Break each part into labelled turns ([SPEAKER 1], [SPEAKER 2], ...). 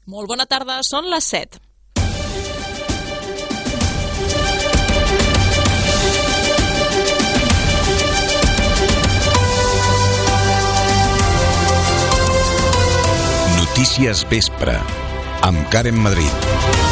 [SPEAKER 1] Molt bona tarda, són les 7.
[SPEAKER 2] Notícies Vespre, amb Karen Madrid.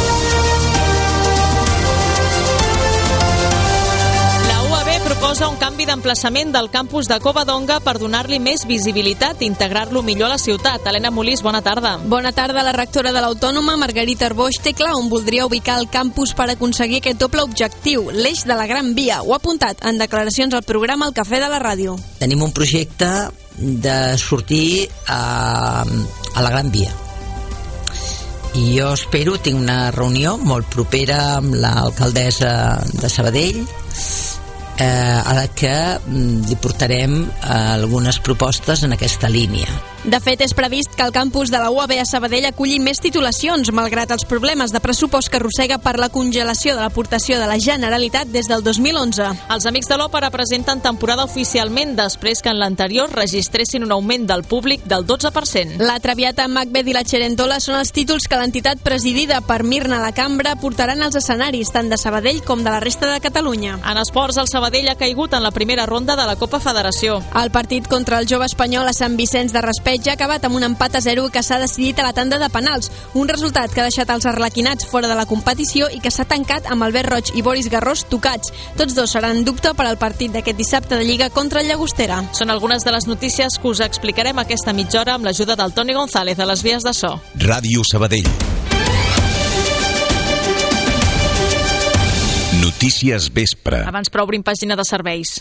[SPEAKER 1] Proposa un canvi d'emplaçament del campus de Covadonga per donar-li més visibilitat i integrar-lo millor a la ciutat. Helena Molís, bona tarda.
[SPEAKER 3] Bona tarda. La rectora de l'Autònoma, Margarita Arboix, té clar on voldria ubicar el campus per aconseguir aquest doble objectiu, l'eix de la Gran Via. Ho ha apuntat en declaracions al programa El Cafè de la Ràdio.
[SPEAKER 4] Tenim un projecte de sortir a la Gran Via. I jo espero, tinc una reunió molt propera amb l'alcaldessa de Sabadell, a la que li portarem algunes propostes en aquesta línia.
[SPEAKER 3] De fet, és previst que el campus de la UAB a Sabadell aculli més titulacions, malgrat els problemes de pressupost que arrossega per la congelació de l'aportació de la Generalitat des del 2011.
[SPEAKER 1] Els Amics de l'Òpera presenten temporada oficialment després que en l'anterior registressin un augment del públic del 12%.
[SPEAKER 3] La Traviata, Macbeth i la Cerentola són els títols que l'entitat presidida per Mirna Lacambra portaran als escenaris tant de Sabadell com de la resta de Catalunya.
[SPEAKER 1] En esports, el Sabadell ha caigut en la primera ronda de la Copa Federació.
[SPEAKER 3] El partit contra el jove espanyol a Sant Vicenç de Raspeig ja ha acabat amb un empat a 0 que s'ha decidit a la tanda de penals, un resultat que ha deixat els arlequinats fora de la competició i que s'ha tancat amb Albert Roig i Boris Garrós tocats. Tots dos seran dubte per al partit d'aquest dissabte de Lliga contra el Llagostera.
[SPEAKER 1] Són algunes de les notícies que us explicarem aquesta mitja hora amb l'ajuda del Toni González a les vies de so.
[SPEAKER 2] Ràdio Sabadell. Notícies Vespre.
[SPEAKER 1] Abans, però, obrim pàgina de serveis.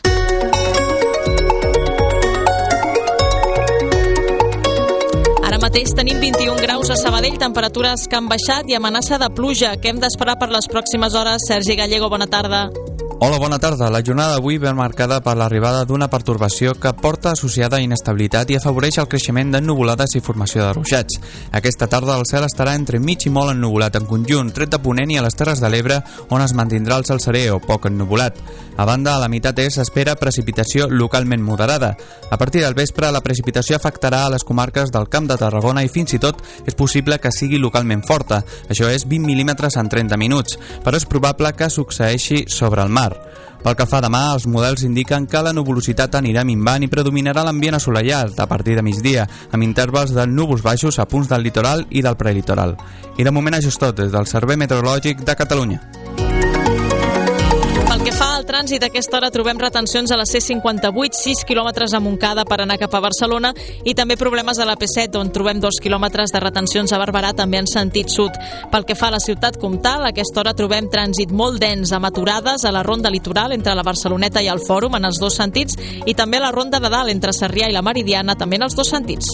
[SPEAKER 1] Ara mateix tenim 21 graus a Sabadell, temperatures que han baixat i amenaça de pluja. Què hem d'esperar per les pròximes hores? Sergi Gallego, bona tarda.
[SPEAKER 5] Hola, bona tarda. La jornada d'avui ve marcada per l'arribada d'una pertorbació que porta associada inestabilitat i afavoreix el creixement d'ennuvolades i formació de ruixats. Aquesta tarda el cel estarà entre mig i molt ennuvolat en conjunt, tret de Ponent i a les Terres de l'Ebre, on es mantindrà el cel serè o poc ennuvolat. A banda, a la meitat est s'espera precipitació localment moderada. A partir del vespre, la precipitació afectarà a les comarques del Camp de Tarragona i fins i tot és possible que sigui localment forta. Això és 20 mil·límetres en 30 minuts, però és probable que succeeixi sobre el mar. Pel que fa a demà, els models indiquen que la nuvolositat anirà minvant i predominarà l'ambient assolellat a partir de migdia, amb intervals de núvols baixos a punts del litoral i del prelitoral. I de moment això és tot des del Servei Meteorològic de Catalunya.
[SPEAKER 1] Pel que fa al trànsit, a aquesta hora trobem retencions a la C58, 6 quilòmetres a Montcada per anar cap a Barcelona i també problemes a la P7, on trobem 2 quilòmetres de retencions a Barberà, també en sentit sud. Pel que fa a la ciutat comtal, a aquesta hora trobem trànsit molt dens amb aturades a la ronda litoral entre la Barceloneta i el Fòrum en els dos sentits i també a la ronda de dalt entre Sarrià i la Meridiana, també en els dos sentits.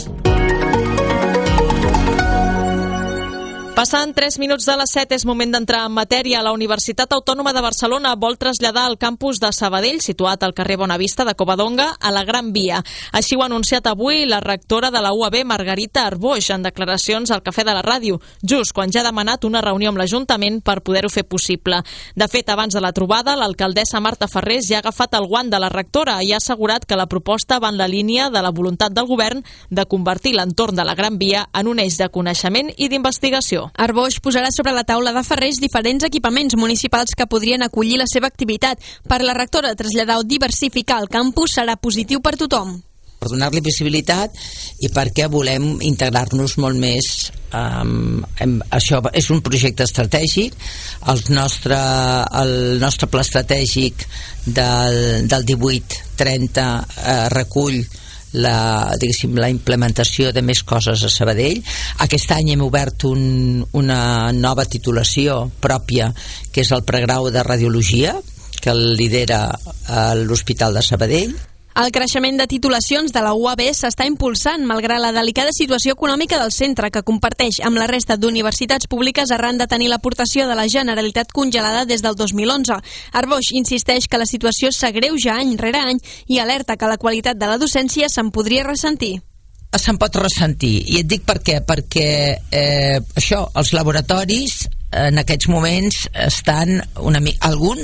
[SPEAKER 1] Passant 3 minuts de les 7, és moment d'entrar en matèria. La Universitat Autònoma de Barcelona vol traslladar el campus de Sabadell, situat al carrer Bonavista de Covadonga, a la Gran Via. Així ho ha anunciat avui la rectora de la UAB, Margarita Arboix, en declaracions al Cafè de la Ràdio, just quan ja ha demanat una reunió amb l'Ajuntament per poder-ho fer possible. De fet, abans de la trobada, l'alcaldessa Marta Ferrés ja ha agafat el guant de la rectora i ha assegurat que la proposta va en la línia de la voluntat del govern de convertir l'entorn de la Gran Via en un eix de coneixement i d'investigació.
[SPEAKER 3] Arboix posarà sobre la taula de Ferrés diferents equipaments municipals que podrien acollir la seva activitat. Per la rectora, traslladar o diversificar el campus serà positiu per tothom.
[SPEAKER 4] Per donar-li visibilitat i perquè volem integrar-nos molt més. Això és un projecte estratègic. El nostre pla estratègic del 18-30 recull la implementació de més coses a Sabadell. Aquest any hem obert una nova titulació pròpia, que és el pregrau de Radiologia, que el lidera l'Hospital de Sabadell.
[SPEAKER 3] El creixement de titulacions de la UAB s'està impulsant malgrat la delicada situació econòmica del centre, que comparteix amb la resta d'universitats públiques arran de tenir l'aportació de la Generalitat congelada des del 2011. Arboix insisteix que la situació s'agreuja any rere any i alerta que la qualitat de la docència se'n podria ressentir.
[SPEAKER 4] Se'n pot ressentir, i et dic per què. Perquè els laboratoris en aquests moments estan alguns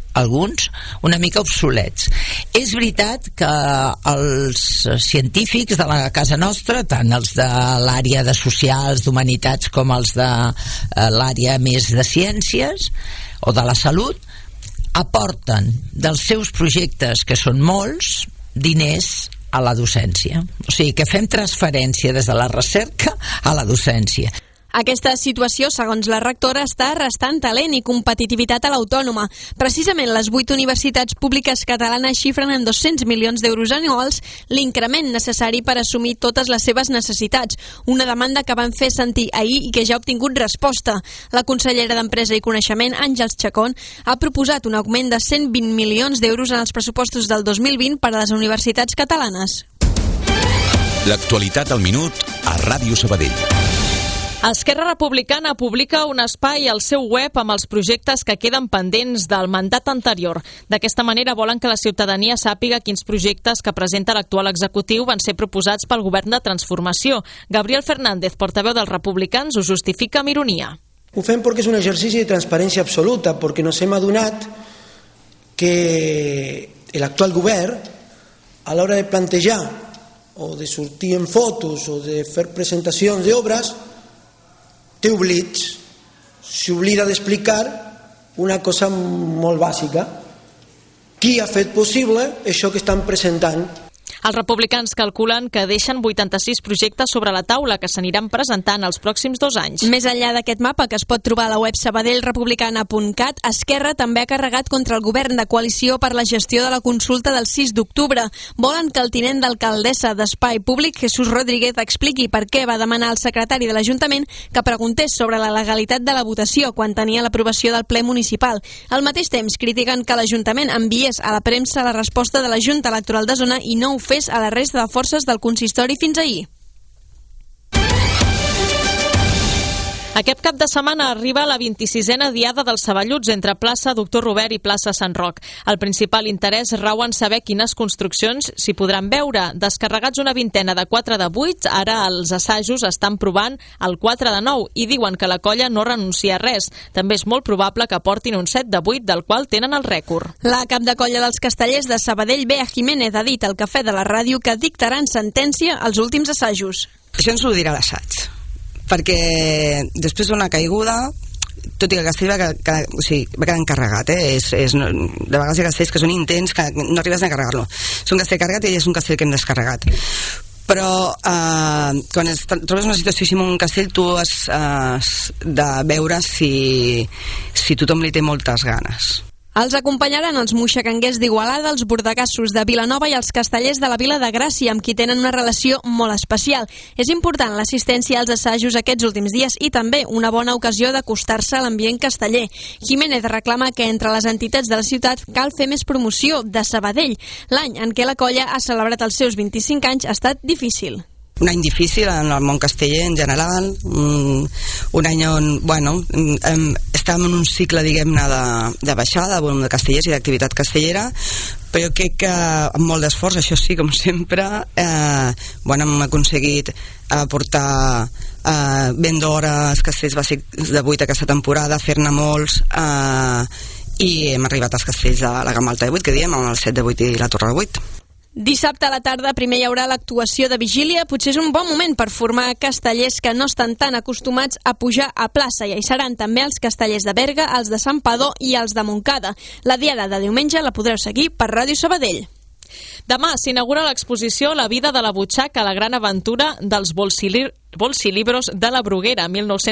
[SPEAKER 4] alguns una mica obsolets. És veritat que els científics de la casa nostra, tant els de l'àrea de socials, d'humanitats, com els de l'àrea més de ciències o de la salut, aporten dels seus projectes, que són molts, diners a la docència. O sigui que fem transferència des de la recerca a la docència.
[SPEAKER 3] Aquesta situació, segons la rectora, està restant talent i competitivitat a l'Autònoma. Precisament les 8 universitats públiques catalanes xifren en 200 milions d'euros anuals l'increment necessari per assumir totes les seves necessitats, una demanda que van fer sentir ahir i que ja ha obtingut resposta. La consellera d'Empresa i Coneixement, Àngels Chacón, ha proposat un augment de 120 milions d'euros en els pressupostos del 2020 per a les universitats catalanes.
[SPEAKER 2] L'actualitat al minut a Ràdio Sabadell.
[SPEAKER 1] Esquerra Republicana publica un espai al seu web amb els projectes que queden pendents del mandat anterior. D'aquesta manera volen que la ciutadania sàpiga quins projectes que presenta l'actual executiu van ser proposats pel govern de transformació. Gabriel Fernández, portaveu dels republicans, ho justifica amb ironia.
[SPEAKER 6] Ho fem perquè és un exercici de transparència absoluta, perquè nos hem adonat que l'actual govern, a l'hora de plantejar o de sortir en fotos o de fer presentacions d'obres, té oblits, s'oblida d'explicar una cosa molt bàsica. Qui ha fet possible això que estan presentant?
[SPEAKER 1] Els republicans calculen que deixen 86 projectes sobre la taula que s'aniran presentant els pròxims 2 anys.
[SPEAKER 3] Més enllà d'aquest mapa, que es pot trobar a la web sabadellrepublicana.cat, Esquerra també ha carregat contra el govern de coalició per la gestió de la consulta del 6 d'octubre. Volen que el tinent d'alcaldessa d'Espai Públic, Jesús Rodríguez, expliqui per què va demanar al secretari de l'Ajuntament que preguntés sobre la legalitat de la votació quan tenia l'aprovació del ple municipal. Al mateix temps, critiquen que l'Ajuntament enviés a la premsa la resposta de la Junta Electoral de Zona i no ho fes a la resta de forces del consistori fins ahir.
[SPEAKER 1] Aquest cap de setmana arriba la 26a Diada dels Saballuts entre plaça Doctor Robert i plaça Sant Roc. El principal interès rau en saber quines construccions s'hi podran veure. Descarregats una vintena de 4 de 8, ara els assajos estan provant el 4 de 9 i diuen que la colla no renuncia a res. També és molt probable que portin un 7 de 8, del qual tenen el rècord.
[SPEAKER 3] La cap de colla dels Castellers de Sabadell, Bea Jiménez, ha dit al Cafè de la Ràdio que dictaran sentència als últims assajos.
[SPEAKER 7] Això ens ho dirà l'assaig, perquè després d'una caiguda, tot i que el castell va quedar encarregat, de vegades hi ha castells que són intents que no arribes a carregar-lo. És un castell carregat i és un castell que hem descarregat. Però quan trobes una situació així amb un castell, tu has de veure si tothom li té moltes ganes.
[SPEAKER 3] Els acompanyaran els moixacanguers d'Igualada, els bordegassos de Vilanova i els castellers de la Vila de Gràcia, amb qui tenen una relació molt especial. És important l'assistència als assajos aquests últims dies i també una bona ocasió d'acostar-se a l'ambient casteller. Jiménez reclama que entre les entitats de la ciutat cal fer més promoció de Sabadell. L'any en què la colla ha celebrat els seus 25 anys ha estat difícil.
[SPEAKER 7] Un any difícil en el món casteller en general, un any on, estàvem en un cicle, diguem-ne, de baixada, de volum de castellers i d'activitat castellera, però jo crec que amb molt d'esforç, això sí, com sempre, hem aconseguit portar ben d'hora els castells bàsics de 8 aquesta temporada, fer-ne molts, i hem arribat als castells de la gamma alta de 8, que diem, amb el 7 de 8 i la torre de 8.
[SPEAKER 3] Dissabte a la tarda primer hi haurà l'actuació de vigília. Potser és un bon moment per formar castellers que no estan tan acostumats a pujar a plaça, i hi seran també els castellers de Berga, els de Santpedor i els de Montcada. La diada de diumenge la podreu seguir per Ràdio Sabadell.
[SPEAKER 1] Demà s'inaugura l'exposició La vida de la butxaca, la gran aventura dels bolsilibros de la Bruguera,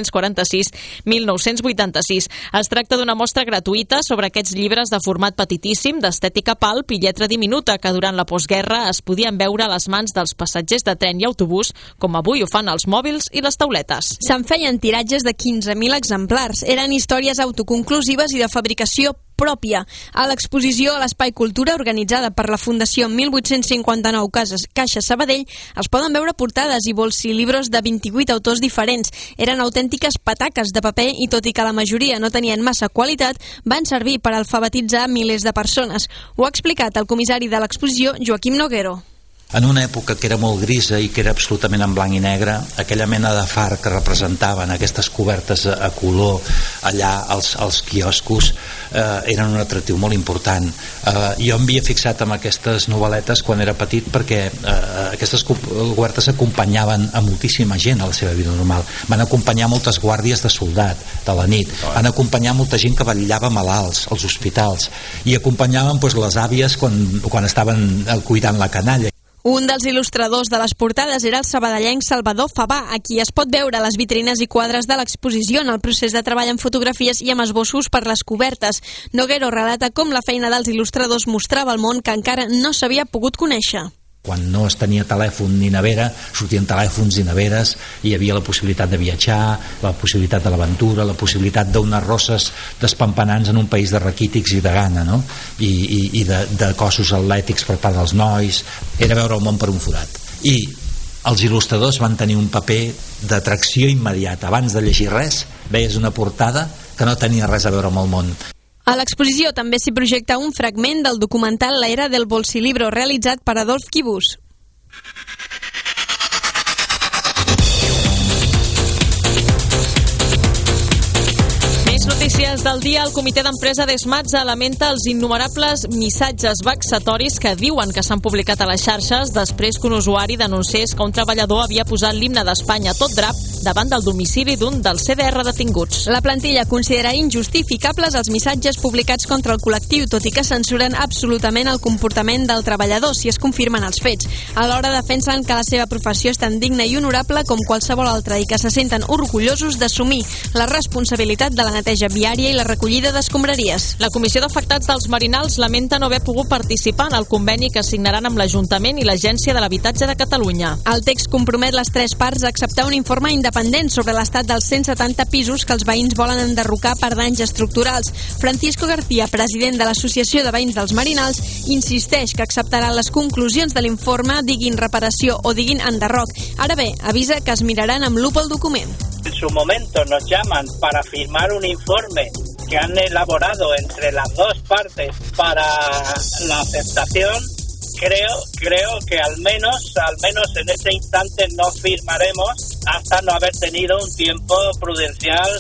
[SPEAKER 1] 1946-1986. Es tracta d'una mostra gratuïta sobre aquests llibres de format petitíssim, d'estètica palp i lletra diminuta, que durant la postguerra es podien veure a les mans dels passatgers de tren i autobús, com avui ho fan els mòbils i les tauletes.
[SPEAKER 3] Se'n feien tiratges de 15.000 exemplars. Eren històries autoconclusives i de fabricació pròpia. A l'exposició a l'Espai Cultura, organitzada per la Fundació 1859 Caixa Sabadell, es poden veure portades i bolsilibros de 28 autors diferents. Eren autèntiques pataques de paper i, tot i que la majoria no tenien massa qualitat, van servir per alfabetitzar milers de persones. Ho ha explicat el comissari de l'exposició, Joaquim Noguero.
[SPEAKER 8] En una època que era molt grisa i que era absolutament en blanc i negre, aquella mena de far que representaven aquestes cobertes a color allà als quioscos eren un atractiu molt important. Jo em havia fixat en aquestes novel·letes quan era petit perquè aquestes cobertes acompanyaven a moltíssima gent a la seva vida normal. Van acompanyar moltes guàrdies de soldat de la nit, van acompanyar molta gent que vetllava malalts als hospitals i acompanyaven les àvies quan estaven cuidant la canalla.
[SPEAKER 3] Un dels il·lustradors de les portades era el sabadellenc Salvador Fabà, a qui es pot veure a les vitrines i quadres de l'exposició en el procés de treball amb fotografies i amb esbossos per les cobertes. Noguero relata com la feina dels il·lustradors mostrava al món que encara no s'havia pogut conèixer.
[SPEAKER 8] Quan no es tenia telèfon ni nevera, sortien telèfons i neveres i hi havia la possibilitat de viatjar, la possibilitat de l'aventura, la possibilitat d'unes rosses despampanants en un país de raquítics i de gana, no? I de cossos atlètics per part dels nois. Era veure el món per un forat. I els il·lustradors van tenir un paper d'atracció immediata. Abans de llegir res, veies una portada que no tenia res a veure amb el món.
[SPEAKER 3] A l'exposició també s'hi projecta un fragment del documental La era del bolsilibro, realitzat per Adolf Quibus.
[SPEAKER 1] Notícies del dia. El comitè d'empresa d'Esmatza lamenta els innumerables missatges vexatoris que diuen que s'han publicat a les xarxes després que un usuari denunciés que un treballador havia posat l'himne d'Espanya tot drap davant del domicili d'un dels CDR detinguts.
[SPEAKER 3] La plantilla considera injustificables els missatges publicats contra el col·lectiu, tot i que censuren absolutament el comportament del treballador si es confirmen els fets. Alhora defensen que la seva professió és tan digna i honorable com qualsevol altra i que se senten orgullosos d'assumir la responsabilitat de la neteja viària i la recollida d'escombraries.
[SPEAKER 1] La Comissió d'Afectats dels Marinals lamenta no haver pogut participar en el conveni que signaran amb l'Ajuntament i l'Agència de l'Habitatge de Catalunya.
[SPEAKER 3] El text compromet les tres parts a acceptar un informe independent sobre l'estat dels 170 pisos que els veïns volen enderrocar per danys estructurals. Francisco García, president de l'Associació de Veïns dels Marinals, insisteix que acceptaran les conclusions de l'informe, diguin reparació o diguin enderroc. Ara bé, avisa que es miraran amb lupa el document.
[SPEAKER 9] En su momento nos llaman para firmar un informe que han elaborado entre las dos partes para la aceptación. Creo que al menos en este instante no firmaremos hasta no haber tenido un tiempo prudencial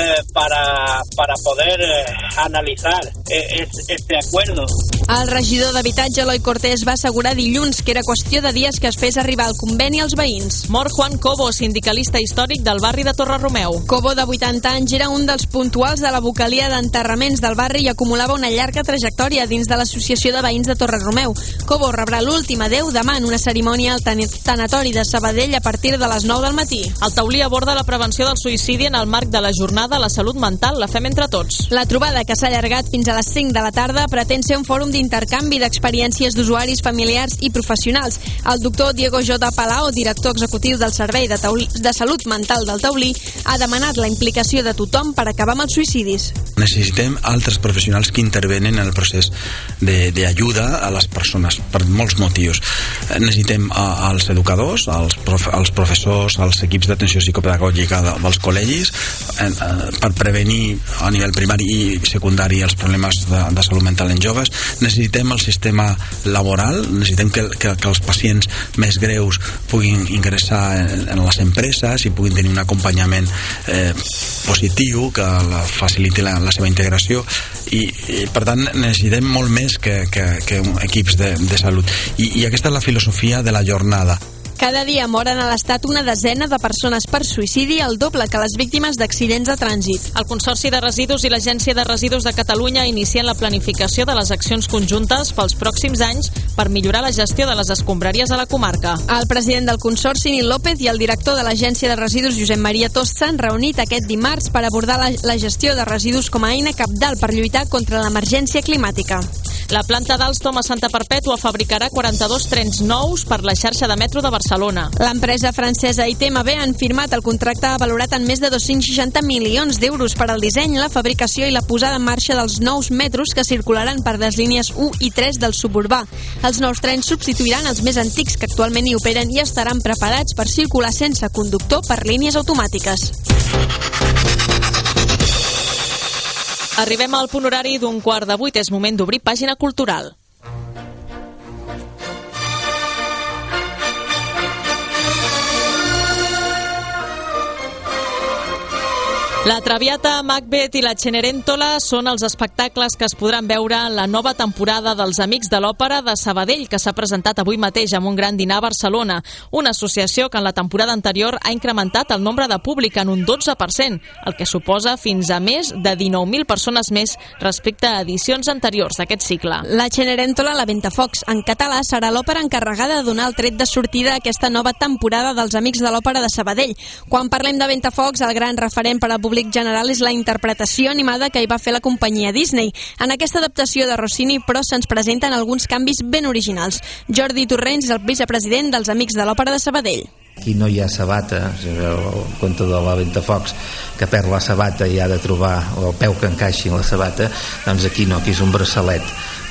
[SPEAKER 9] para poder analizar este acuerdo.
[SPEAKER 3] El regidor d'Habitatge, Eloi Cortés, va assegurar dilluns que era qüestió de dies que es fes arribar el conveni als veïns.
[SPEAKER 1] Mor Juan Cobo, sindicalista històric del barri de Torre-Romeu.
[SPEAKER 3] Cobo, de 80 anys, era un dels puntuals de la vocalia d'enterraments del barri i acumulava una llarga trajectòria dins de l'Associació de Veïns de Torre-Romeu. Cobo rebrà l'últim adeu demà en una cerimònia al tanatori de Sabadell a partir de les 9 del matí.
[SPEAKER 1] El taulí aborda la prevenció del suïcidi en el marc de la jornada La Salut Mental, la fem entre tots.
[SPEAKER 3] La trobada, que s'ha allargat fins a les 5 de la tarda, pretén ser un fòrum d'intercanvi d'experiències d'usuaris, familiars i professionals. El doctor Diego J. Palao, director executiu del Servei de Salut Mental del Taulí, ha demanat la implicació de tothom per acabar amb els suïcidis.
[SPEAKER 10] Necessitem altres professionals que intervenen en el procés d'ajuda a les persones per molts motius. Necessitem als educadors, als professors, als equips d'atenció psicopedagògica dels col·legis per prevenir a nivell primari i secundari els problemes de salut mental en joves. Necessitem el sistema laboral, necessitem que els pacients més greus puguin ingressar en les empreses i puguin tenir un acompanyament positiu que faciliti la seva integració i per tant necessitem molt més que equips de salut i aquesta és la filosofia de la jornada.
[SPEAKER 3] Cada dia moren a l'Estat una desena de persones per suïcidi, el doble que les víctimes d'accidents de trànsit.
[SPEAKER 1] El Consorci de Residus i l'Agència de Residus de Catalunya inicien la planificació de les accions conjuntes pels pròxims anys per millorar la gestió de les escombraries a la comarca.
[SPEAKER 3] El president del Consorci, Nil López, i el director de l'Agència de Residus, Josep Maria Tos, s'han reunit aquest dimarts per abordar la gestió de residus com a eina cabdal per lluitar contra l'emergència climàtica.
[SPEAKER 1] La planta d'Alstom a Santa Perpètua fabricarà 42 trens nous per la xarxa de metro de Barcelona.
[SPEAKER 3] L'empresa francesa ITMB han firmat el contracte valorat en més de 260 milions d'euros per al disseny, la fabricació i la posada en marxa dels nous metros que circularan per les línies 1 i 3 del suburbà. Els nous trens substituiran els més antics que actualment hi operen i estaran preparats per circular sense conductor per línies automàtiques.
[SPEAKER 1] Arribem al punt horari d'un 7:15. És moment d'obrir pàgina cultural. La Traviata, Macbeth i la Cenerentola són els espectacles que es podran veure en la nova temporada dels Amics de l'Òpera de Sabadell, que s'ha presentat avui mateix amb un gran dinar a Barcelona. Una associació que en la temporada anterior ha incrementat el nombre de públic en un 12%, el que suposa fins a més de 19.000 persones més respecte a edicions anteriors d'aquest cicle.
[SPEAKER 3] La Cenerentola, la Ventafocs, en català, serà l'òpera encarregada de donar el tret de sortida a aquesta nova temporada dels Amics de l'Òpera de Sabadell. Quan parlem de Ventafocs, el gran referent per al públic general és la interpretació animada que hi va fer la companyia Disney. En aquesta adaptació de Rossini, però, se'ns presenten alguns canvis ben originals. Jordi Torrents és el vicepresident dels Amics de l'Òpera de Sabadell.
[SPEAKER 11] Aquí no hi ha sabata, el conte de la Ventafocs, que perd la sabata i ha de trobar el peu que encaixi en la sabata. Doncs aquí no, aquí és un braçalet,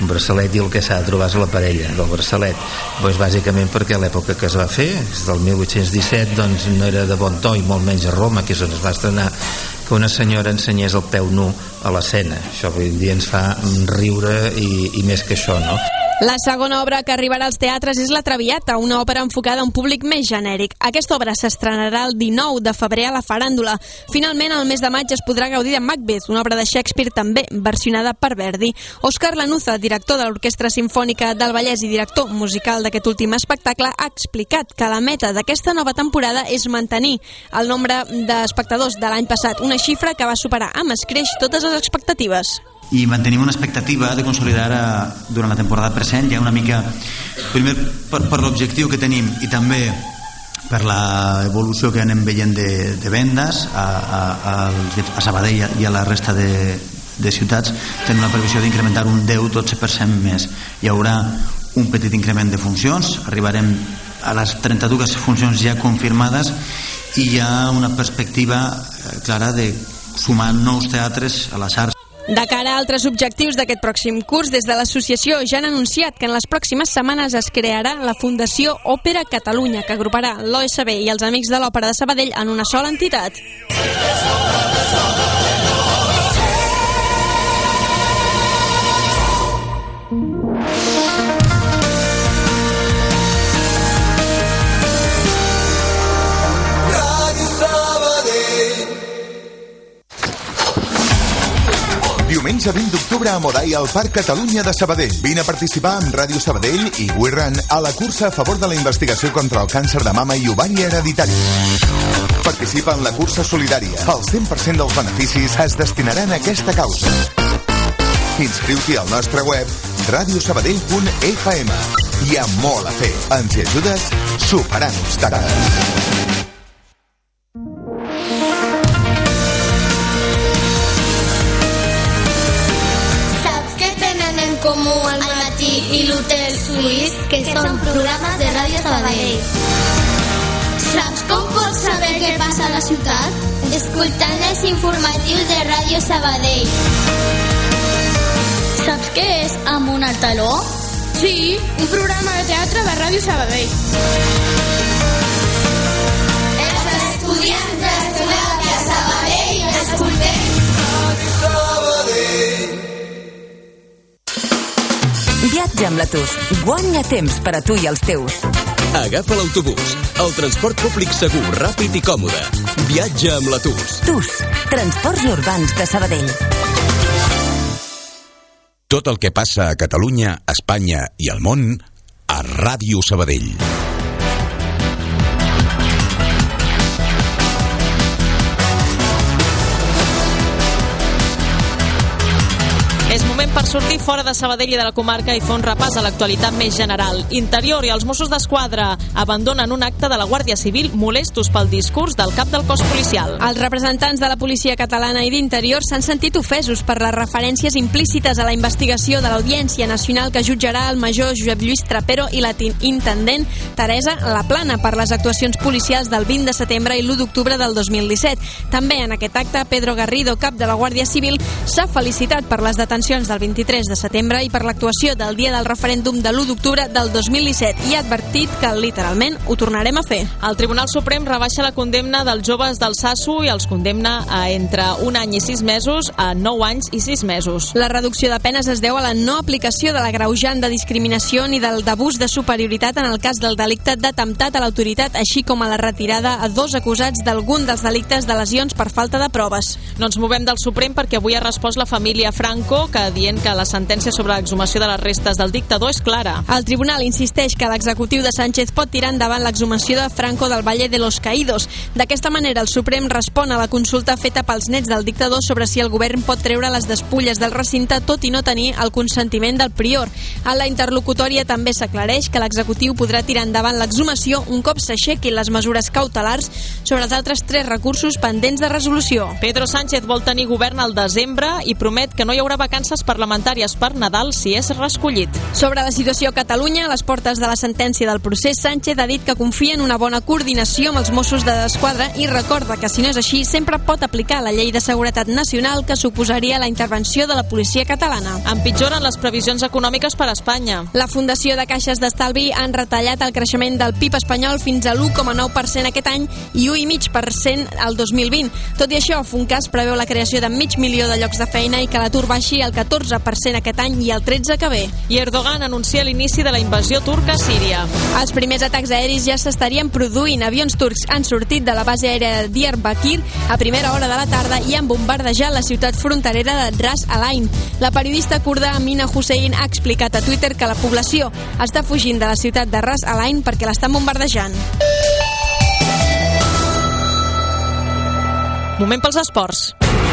[SPEAKER 11] i el que s'ha de trobar és la parella del braçalet. Doncs bàsicament perquè a l'època que es va fer, des del 1817, doncs no era de bon to, i molt menys a Roma, que és on es va estrenar, que una senyora ensenyés el peu nu a l'escena. Això avui en dia ens fa riure i més que això, no?
[SPEAKER 3] La segona obra que arribarà als teatres és La Traviata, una òpera enfocada a un públic més genèric. Aquesta obra s'estrenarà el 19 de febrer a la Faràndula. Finalment, al mes de maig es podrà gaudir de Macbeth, una obra de Shakespeare també, versionada per Verdi. Òscar Lanuza, director de l'Orquestra Simfònica del Vallès i director musical d'aquest últim espectacle, ha explicat que la meta d'aquesta nova temporada és mantenir el nombre d'espectadors de l'any passat, una xifra que va superar amb escreix totes les expectatives.
[SPEAKER 12] I mantenim una expectativa de consolidar durant la temporada present ja una mica, primer per l'objectiu que tenim i també per l'evolució que anem veient de vendes a Sabadell i a la resta de ciutats. Tenim una previsió d'incrementar un 10-12% més. Hi haurà un petit increment de funcions, arribarem a les 32 funcions ja confirmades i hi ha una perspectiva clara de sumar nous teatres a la xarxa.
[SPEAKER 3] De cara a altres objectius d'aquest pròxim curs, des de l'associació ja han anunciat que en les pròximes setmanes es crearà la Fundació Òpera Catalunya, que agruparà l'OSB i els Amics de l'Òpera de Sabadell en una sola entitat.
[SPEAKER 13] Diumenge 20 d'octubre a Morai al Parc Catalunya de Sabadell. Vine a participar amb Ràdio Sabadell i We Run a la cursa a favor de la investigació contra el càncer de mama i ovari hereditari. Participa en la cursa solidària. El 100% dels beneficis es destinaran a aquesta causa. Inscriu-t'hi al nostre web radiosabadell.fm. Hi ha molt a fer. Ens hi ajudes superant obstacles.
[SPEAKER 14] Comú al matí i l'Hotel Suís, que són programes de Ràdio Sabadell. Saps com pots saber què passa a la ciutat? Escoltant els informatius de Ràdio Sabadell. Saps què és Amunt al Taló? Sí, un programa de teatre de Ràdio Sabadell. Els estudiants d'Estudiant a Sabadell escoltem Ràdio Sabadell.
[SPEAKER 15] Viatja amb la TUS. Guanya temps per a tu i els teus.
[SPEAKER 2] Agafa l'autobús. El transport públic segur, ràpid i còmode. Viatja amb la TUS.
[SPEAKER 15] TUS. Transports urbans de Sabadell.
[SPEAKER 2] Tot el que passa a Catalunya, Espanya i al món a Ràdio Sabadell.
[SPEAKER 1] És moment per sortir fora de Sabadell i de la comarca i fer un repàs a l'actualitat més general. Interior i els Mossos d'Esquadra abandonen un acte de la Guàrdia Civil molestos pel discurs del cap del cos policial.
[SPEAKER 3] Els representants de la policia catalana i d'Interior s'han sentit ofesos per les referències implícites a la investigació de l'Audiència Nacional que jutjarà el major Josep Lluís Trapero i la intendent Teresa Laplana per les actuacions policials del 20 de setembre i l'1 d'octubre del 2017. També en aquest acte, Pedro Garrido, cap de la Guàrdia Civil, s'ha felicitat per les detencions del 23 de setembre i per l'actuació del dia del referèndum de l'1 d'octubre del 2017 i ha advertit que, literalment, ho tornarem a fer.
[SPEAKER 1] El Tribunal Suprem rebaixa la condemna dels joves del Sasso i els condemna a entre 1 any i 6 mesos a 9 anys i 6 mesos.
[SPEAKER 3] La reducció de penes es deu a la no aplicació de l'agreujant de discriminació ni del d'abús de superioritat en el cas del delicte d'atemptat a l'autoritat, així com a la retirada a 2 acusats d'algun dels delictes de lesions per falta de proves.
[SPEAKER 1] No ens movem del Suprem perquè avui ha respost la família Franco, que dient que la sentència sobre l'exhumació de les restes del dictador és clara.
[SPEAKER 3] El tribunal insisteix que l'executiu de Sánchez pot tirar endavant l'exhumació de Franco del Valle de los Caídos. D'aquesta manera, el Suprem respon a la consulta feta pels nets del dictador sobre si el govern pot treure les despulles del recinte tot i no tenir el consentiment del prior. A la interlocutòria també s'aclareix que l'executiu podrà tirar endavant l'exhumació un cop s'aixequin les mesures cautelars sobre els altres 3 recursos pendents de resolució.
[SPEAKER 1] Pedro Sánchez vol tenir govern al desembre i promet que no hi haurà vacances parlamentàries per Nadal si és reescollit.
[SPEAKER 3] Sobre la situació a Catalunya, a les portes de la sentència del procés, Sánchez ha dit que confia en una bona coordinació amb els Mossos d'Esquadra i recorda que, si no és així, sempre pot aplicar la llei de seguretat nacional que suposaria la intervenció de la policia catalana.
[SPEAKER 1] Empitjoren les previsions econòmiques per a Espanya.
[SPEAKER 3] La Fundació de Caixes d'Estalvi han retallat el creixement del PIB espanyol fins a l'1,9% aquest any i 1,5% al 2020. Tot i això, Funcas preveu la creació de 500.000 de llocs de feina i que l'atur baixi al 14% aquest any i al 13% que ve.
[SPEAKER 1] I Erdogan anuncia l'inici de la invasió turca a Síria.
[SPEAKER 3] Els primers atacs aeris ja s'estarien produint. Avions turcs han sortit de la base aèria de Diyarbakir a primera hora de la tarda i han bombardejat la ciutat fronterera de Ras Al Ain. La periodista kurda Amina Hussein ha explicat a Twitter que la població està fugint de la ciutat de Ras Al Ain perquè l'estan bombardejant.
[SPEAKER 1] Moment pels esports.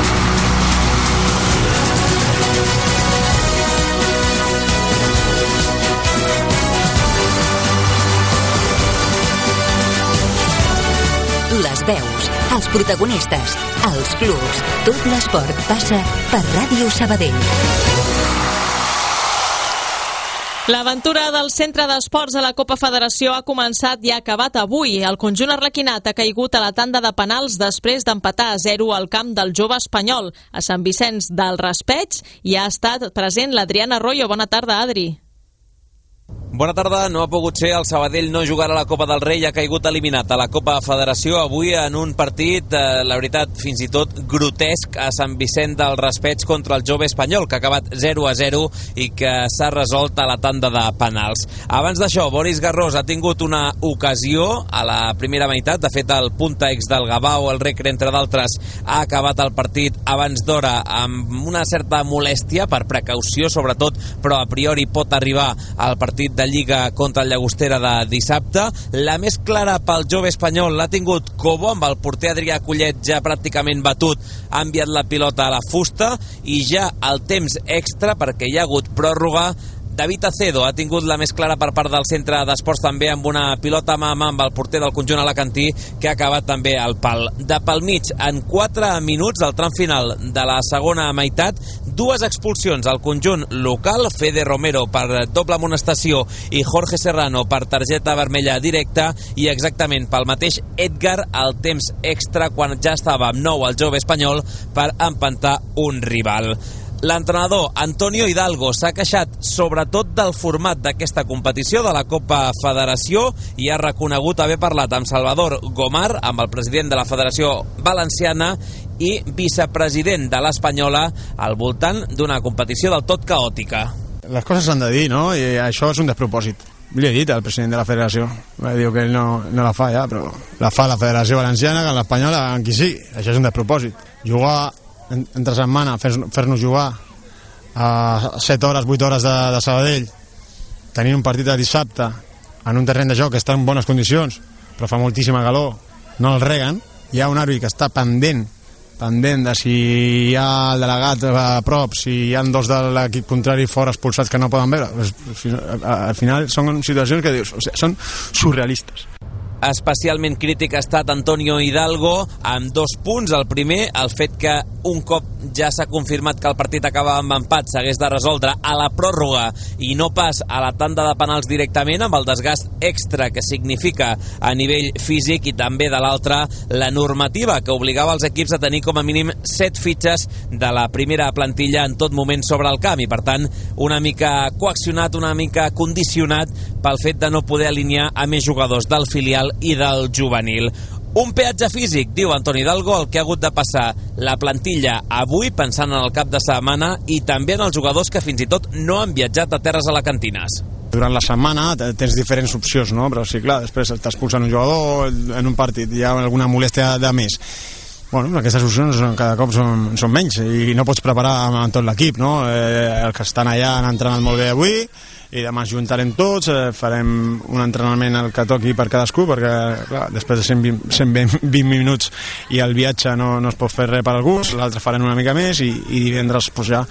[SPEAKER 15] Les veus, els protagonistes, els clubs, tot l'esport passa per Ràdio Sabadell.
[SPEAKER 1] L'aventura del Centre d'Esports a la Copa Federació ha començat i ha acabat avui. El conjunt arlequinat ha caigut a la tanda de penals després d'empatar a 0 al camp del Jove Espanyol. A Sant Vicenç del Raspeig hi ha estat present l'Adriana Arroyo. Bona tarda, Adri.
[SPEAKER 16] Bona tarda, no ha pogut ser, el Sabadell no jugarà a la Copa del Rei i ha caigut eliminat a la Copa Federació avui en un partit, la veritat, fins i tot grotesc a Sant Vicent del Raspeig contra el Jove Espanyol, que ha acabat 0-0 i que s'ha resolt a la tanda de penals. Abans d'això, Boris Garrós ha tingut una ocasió a la primera meitat, de fet el punta ex del Gavao, el Recre, entre d'altres, ha acabat el partit abans d'hora amb una certa molèstia, per precaució sobretot, però a priori pot arribar al partit de Lliga contra el Llagostera de dissabte. La més clara pel Jove Espanyol l'ha tingut Cobo, amb el porter Adrià Collet ja pràcticament batut, ha enviat la pilota a la fusta i ja al temps extra, perquè hi ha hagut pròrroga, David Acedo ha tingut la més clara per part del Centre d'Esports, també amb una pilota mà a mà amb el porter del conjunt alacantí, que ha acabat també al pal. De pel mig, en 4 minuts, al tram final de la segona meitat, 2 expulsions al conjunt local, Fede Romero per doble amonestació i Jorge Serrano per targeta vermella directa, i exactament pel mateix Edgar al temps extra, quan ja estava amb 9 al Jove Espanyol per empantar un rival. L'entrenador Antonio Hidalgo s'ha queixat sobretot del format d'aquesta competició de la Copa Federació i ha reconegut haver parlat amb Salvador Gomar, amb el president de la Federació Valenciana i vicepresident de l'Espanyola, al voltant d'una competició del tot caòtica.
[SPEAKER 17] Les coses s'han de dir, no? I això és un despropòsit. Li he dit al president de la federació, diu que ell no la fa ja, però la fa la Federació Valenciana, que l'Espanyola, amb qui sigui. Això és un despropòsit. Jugar entre setmana, fer-nos jugar a 7 hores, 8 hores de Sabadell, tenir un partit de dissabte en un terreny de joc que està en bones condicions, però fa moltíssima calor, no el reguen, hi ha un àrbit que està pendent de si hi ha el delegat a prop, si hi ha 2 de l'equip contrari fora expulsats que no poden veure. Al final són situacions que dius, o sigui, són surrealistes.
[SPEAKER 16] Especialment crític ha estat Antonio Hidalgo amb 2 punts. El primer, el fet que un cop ja s'ha confirmat que el partit acaba amb empat, s'hagués de resoldre a la pròrroga i no pas a la tanda de penals directament, amb el desgast extra que significa a nivell físic, i també de l'altra la normativa que obligava els equips a tenir com a mínim 7 fitxes de la primera plantilla en tot moment sobre el camp, i per tant una mica coaccionat, una mica condicionat pel fet de no poder alinear a més jugadors del filial i del juvenil. Un peatge físic, diu Antoni Hidalgo, el que ha hagut de passar la plantilla avui, pensant en el cap de setmana, i també en els jugadors que fins i tot no han viatjat a terres alacantines.
[SPEAKER 17] Durant la setmana tens diferents opcions, no? Però sí, clar, després t'expulsen un jugador en un partit, hi ha alguna molèstia de més. Bueno, aquestes opcions cada cop són menys i no pots preparar amb tot l'equip, no? Els que estan allà han entrenat molt bé avui i demà ens juntarem tots, farem un entrenament el que toqui per cadascú, perquè clar, després de 120 minuts i el viatge no es pot fer res per algú, l'altre farem una mica més i divendres pues, ja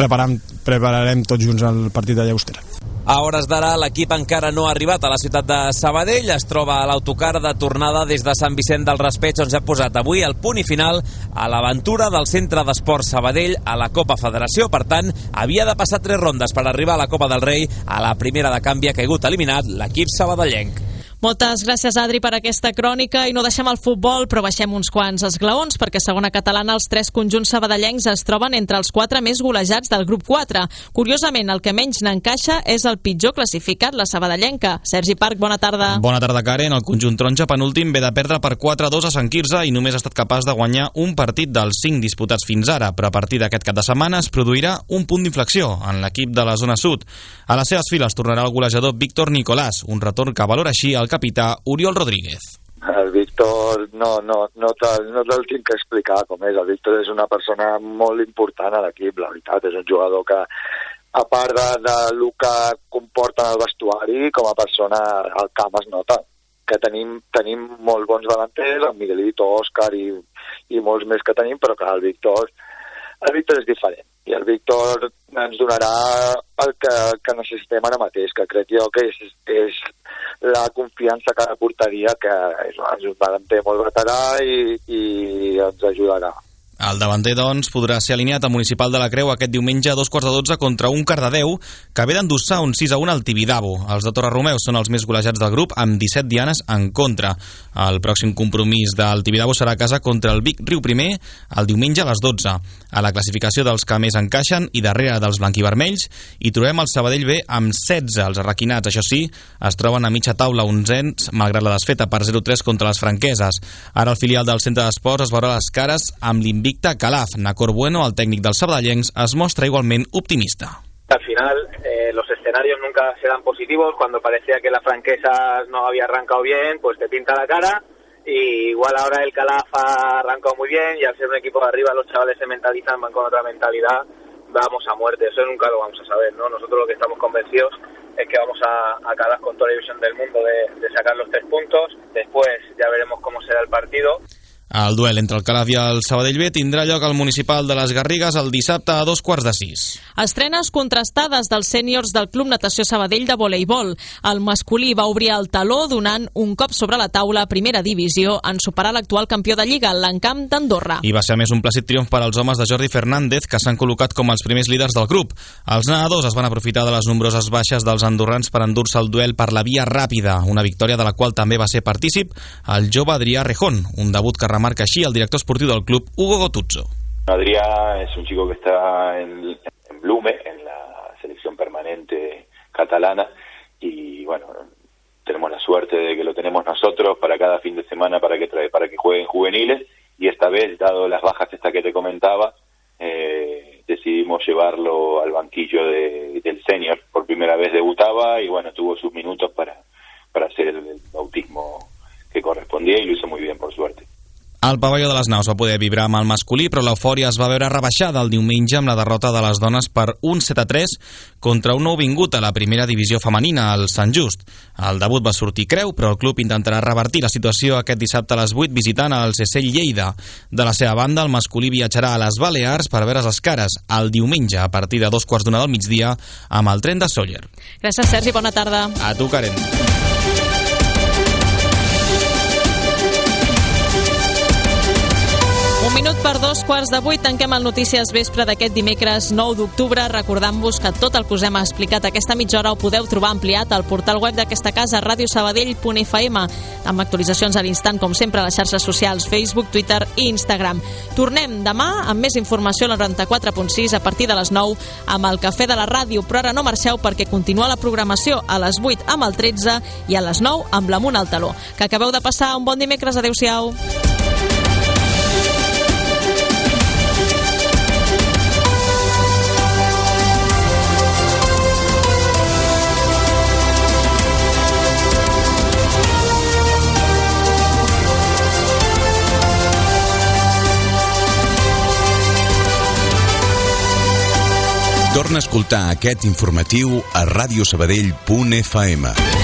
[SPEAKER 17] prepararem tots junts el partit de Llagostera.
[SPEAKER 16] A hores d'ara l'equip encara no ha arribat a la ciutat de Sabadell, es troba a l'autocar de tornada des de Sant Vicent del Raspeig, on s'ha posat avui el punt i final a l'aventura del Centre d'Esports Sabadell a la Copa Federació. Per tant, havia de passar 3 rondes per arribar a la Copa del Rei. A la primera de canvi ha caigut eliminat l'equip sabadellenc.
[SPEAKER 1] Moltes gràcies, Adri, per aquesta crònica, i no deixem el futbol, però baixem uns quants esglaons, perquè a segona catalana els 3 conjunts sabadellencs es troben entre els 4 més golejats del grup 4. Curiosament, el que menys n'encaixa és el pitjor classificat, la sabadellenca. Sergi Parc, bona tarda.
[SPEAKER 18] Bona tarda, Karen. El conjunt taronja penúltim ve de perdre per 4-2 a Sant Quirze i només ha estat capaç de guanyar un partit dels 5 disputats fins ara, però a partir d'aquest cap de setmana es produirà un punt d'inflexió en l'equip de la zona sud. A les seves files tornarà el golejador Víctor Nicolàs, un retorn que valora així el capità Oriol Rodríguez.
[SPEAKER 19] El Víctor no te'l tinc que explicar com és. El Víctor és una persona molt important a l'equip, la veritat. És un jugador que, a part del que comporta en el vestuari, com a persona al camp es nota que tenim molt bons delanters, el Miguelito, Òscar i molts més que tenim, però clar, el Víctor és diferent. I el Víctor ens donarà el que necessitem ara mateix, que crec jo que és la confiança que portaria, que és un davanter molt veterà i ens ajudarà.
[SPEAKER 18] El davanter, doncs, podrà ser alineat al Municipal de la Creu aquest diumenge a 2:15 contra un Cardedeu que ve d'endossar un 6-1 al Tibidabo. Els de Torreromeu són els més golejats del grup, amb 17 dianes en contra. El pròxim compromís del Tibidabo serà a casa contra el Vic Riu Primer el diumenge a les 12. A la classificació dels que més encaixen i darrere dels blanquivermells hi trobem el Sabadell B amb 16. Els arraquinats, això sí, es troben a mitja taula onzens, malgrat la desfeta per 0-3 contra les franqueses. Ara el filial del Centre d'Esports es veurà les cares amb l'invicte Calaf. Nacor Bueno, el técnico del sabadellencs, es mostra igualmente optimista.
[SPEAKER 20] Al final, los escenarios nunca serán positivos. Cuando parecía que la franquesa no había arrancado bien, pues te pinta la cara. Y igual ahora el Calaf ha arrancado muy bien y al ser un equipo de arriba los chavales se mentalizan, van con otra mentalidad, vamos a muerte. Eso nunca lo vamos a saber, ¿no? Nosotros lo que estamos convencidos es que vamos a Calaf con toda la ilusión del mundo de sacar los 3 puntos. Después ya veremos cómo será el partido.
[SPEAKER 18] El duel entre el Calaf i el Sabadell B tindrà lloc al Municipal de les Garrigues el dissabte a 5:15.
[SPEAKER 1] Estrenes contrastades dels sèniors del Club Natació Sabadell de voleibol. El masculí va obrir el taló donant un cop sobre la taula a primera divisió en superar l'actual campió de Lliga, l'Encamp d'Andorra.
[SPEAKER 18] I va ser més un plàcid triomf per als homes de Jordi Fernández, que s'han col·locat com els primers líders del grup. Els nedadors es van aprofitar de les nombroses baixes dels andorrans per endur-se el duel per la via ràpida, una victòria de la qual també va ser partícip el jove Adrià Rejón, un debut que remarca així el director esportiu del club, Hugo Gotuzzo.
[SPEAKER 21] Adrià es un chico que está en Blume, en la selección permanente catalana, y bueno, tenemos la suerte de que lo tenemos nosotros para cada fin de semana para que jueguen juveniles, y esta vez, dado las bajas que te comentaba, decidimos llevarlo al banquillo del senior. Por primera vez debutaba y bueno, tuvo sus minutos para hacer el bautismo que correspondía y lo hizo muy bien, por suerte.
[SPEAKER 18] El pavelló de les Naus va poder vibrar amb el masculí, però l'eufòria es va veure rebaixada el diumenge amb la derrota de les dones per 1-7-3 contra un nou vingut a la primera divisió femenina, el Sant Just. El debut va sortir creu, però el club intentarà revertir la situació aquest dissabte a les 8 visitant el Cessell Lleida. De la seva banda, el masculí viatjarà a les Balears per veure's les cares el diumenge a partir de 2:15 del migdia amb el tren de Sóller.
[SPEAKER 1] Gràcies, Sergi. Bona tarda.
[SPEAKER 18] A tu, Karen.
[SPEAKER 1] Un minut per 2:15, tanquem el Notícies Vespre d'aquest dimecres 9 d'octubre, recordant-vos que tot el que us hem explicat aquesta mitja hora ho podeu trobar ampliat al portal web d'aquesta casa, radiosabadell.fm, amb actualitzacions a l'instant, com sempre, a les xarxes socials, Facebook, Twitter i Instagram. Tornem demà amb més informació a la 94.6 a partir de les 9 amb el Cafè de la Ràdio, però ara no marxeu perquè continua la programació a les 8 amb el 13 i a les 9 amb l'Amunt al Taló. Que acabeu de passar un bon dimecres. Adéu-siau.
[SPEAKER 5] Torna a escoltar aquest informatiu a radiosabadell.fm.